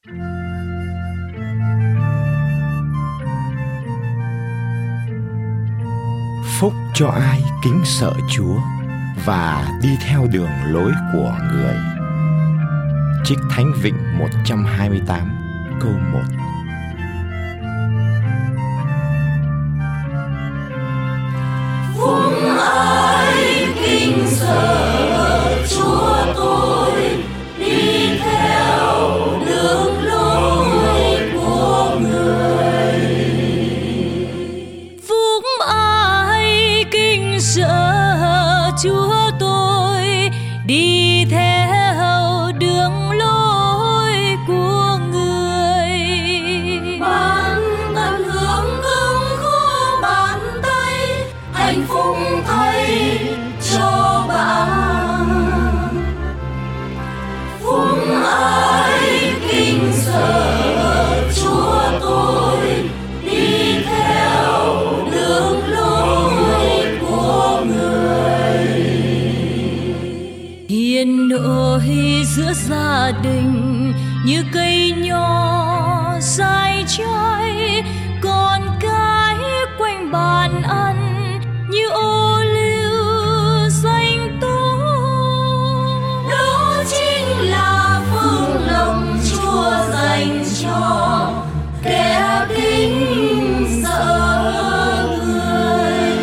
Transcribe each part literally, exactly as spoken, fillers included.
Phúc cho ai kính sợ Chúa và đi theo đường lối của người. Trích Thánh Vịnh một trăm hai mươi tám câu một. Phúc ai kính sợ Chúa, tôi đi theo đường lối của người. Phúc ai kính sợ Chúa, tôi đi theo đường lối của người. Bạn tận hưởng cơm khô bàn tay, hạnh phúc thay cho bạn. Phúc ai kính sợ Chúa, tôi đi theo đường lối của người. Hiền nội giữa gia đình như cây nho dai trái, con cái quanh bàn ăn như ô liu xanh tốt. Đó chính là phước lộc Chúa dành cho kẻ kính sợ người.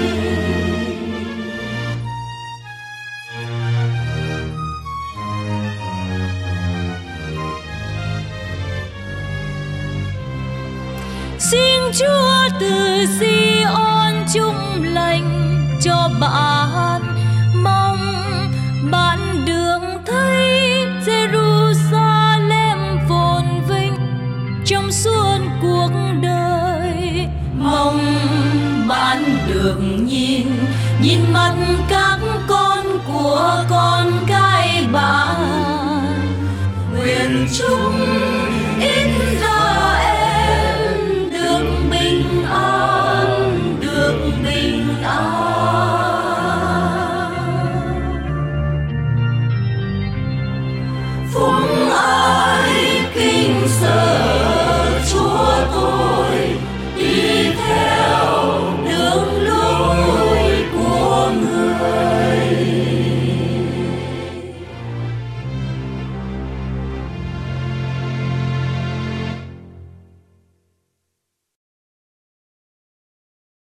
Xin Chúa từ Sion chung lành cho bạn, mong bạn đường thấy Jerusalem phồn vinh trong suốt cuộc đời. Mong bạn được nhìn nhìn mặt các con của con cái bạn. Nguyện Chúa